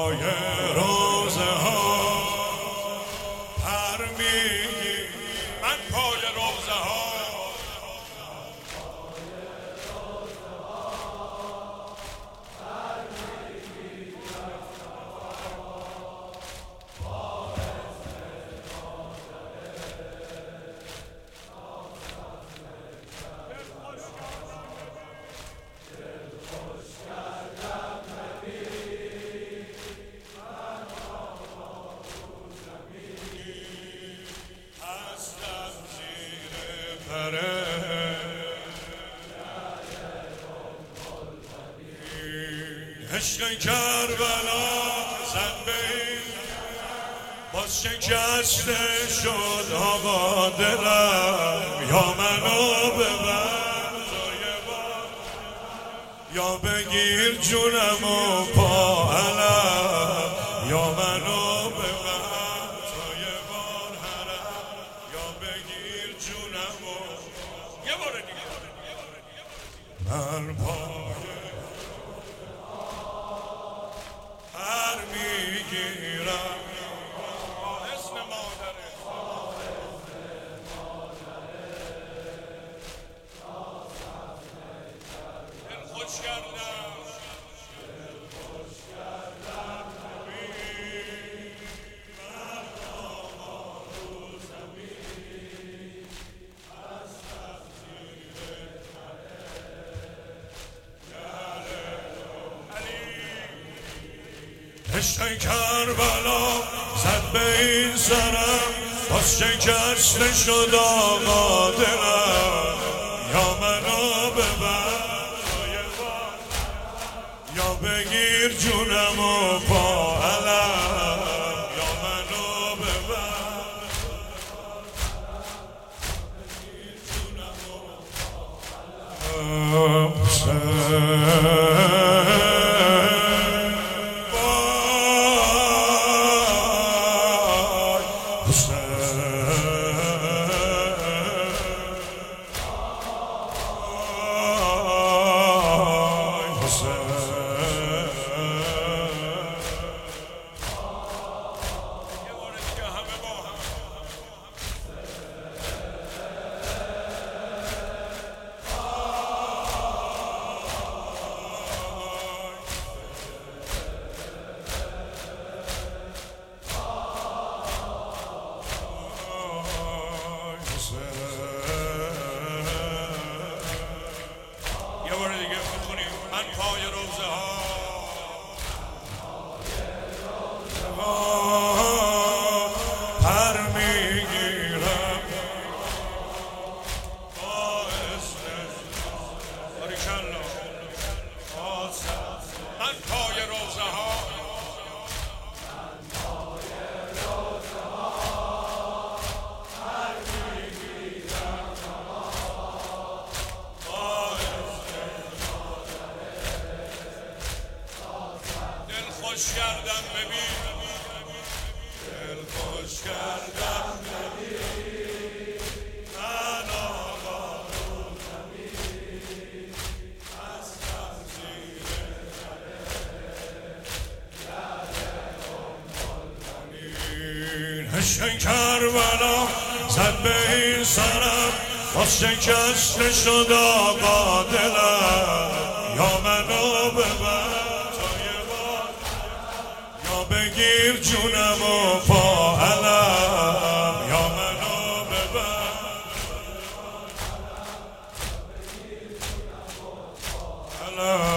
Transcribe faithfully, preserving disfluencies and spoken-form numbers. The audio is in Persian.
پای روزه ها پر میگی من پای روزه ها عشق کربلا زد به این باز شکسته شد آقا دلم یا منو ببر جای بار یا بگیر جونم و پا علم یا منو ببر جای بار حرم یا بگیر جونم و یه بار دیگه من پای پر میگیرم اسم مادره دل خوش کردم عشق کربلا زد به این سرم باز شکسته شد آقا دلم یا منو ببر جای بار یا بگیر جونم و پا علم یا منو ببر بگیر جونم و پا علم من پای روزه ها پر میگیرم با اسم باریکالله من پای روزه ها خوش کردم ببین دل خوش کردم ببین من آقا رو زمین هستم زیر تره عشق کربلا زد به این سرم باز شکسته شد آقا دلم یا منو ببر بگیر جونم و پا علم یا منو ببر علم